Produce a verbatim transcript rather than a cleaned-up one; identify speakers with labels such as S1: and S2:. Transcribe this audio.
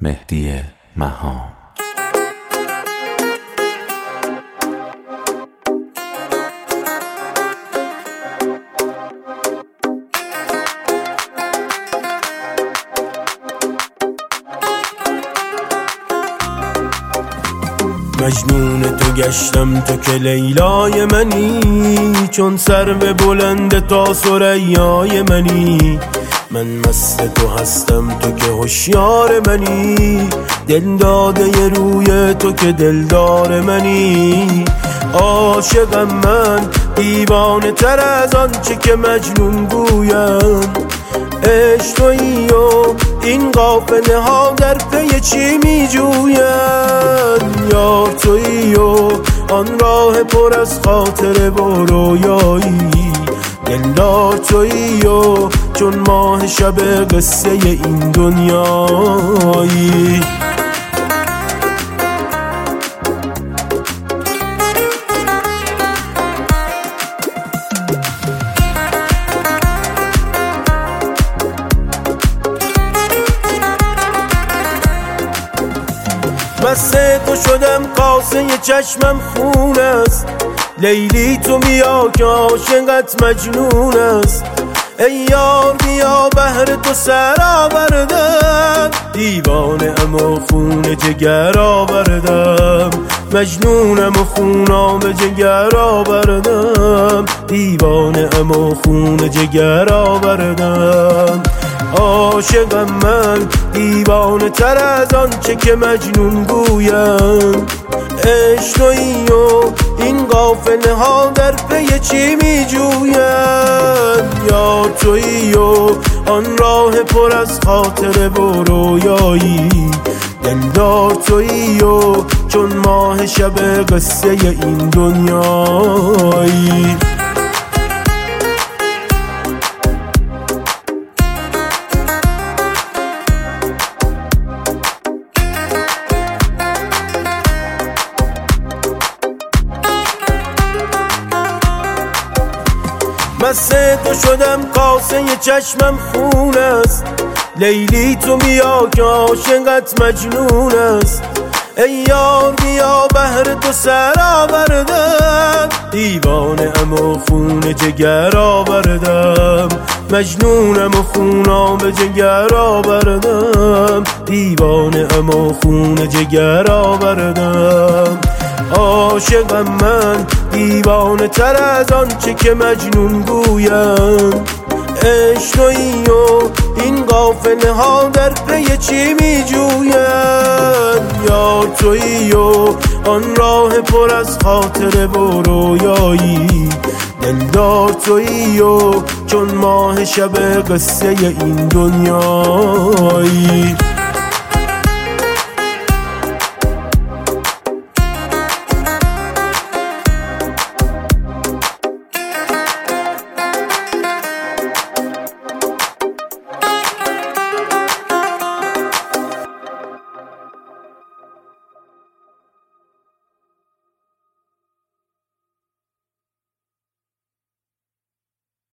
S1: مهدی مهان.
S2: مجنون تو گشتم تو که لیلای منی، چون سرو بلند تا ثریای منی. من مست تو هستم تو که هوشیار منی، دل داده ی روی تو که دلدار منی. عاشقم من دیوانه تر از آنچه که مجنون گویم. عشق تویی و این قافله ها در پی چی می جوین؟ یار تویی و آن راه پر از خاطر و رویایی. دلدار تویی و چون ماه شب قصه این دنیایی. مست تو شدم قاصه چشمم خون است. لیلی تو بیا که عاشقت مجنون است. ای یار بیا بهر تو سر آوردم، دیوانه اما خون جگر آوردم. مجنونم و خونام جگر آوردم، دیوانه اما خون جگر آوردم. عاشقم من دیوانه تر از آنچه که مجنون گویم. عشق تویی و این قافله ها در پی چی می جوین؟ یار تویی و آن راه پر از خاطر و رویایی. دلدار تویی و چون ماه شب قصه این دنیایی. مست تو شدم قاصه چشمم خون است. لیلی تو بیا که عاشقت مجنون است. ای یار بیا بهر تو سر آوردم، دیوانه اما خون جگر آوردم. مجنونم و خونام به جگر آوردم، دیوانه اما خون جگر آوردم. عاشقم من دیوانه تر از آنچه که مجنون گویم. عشق تویی و این قافله ها در پی چی می جوین؟ یار تویی و آن راه پر از خاطر و رویایی. دلدار تویی و چون ماه شب قصه این دنیایی.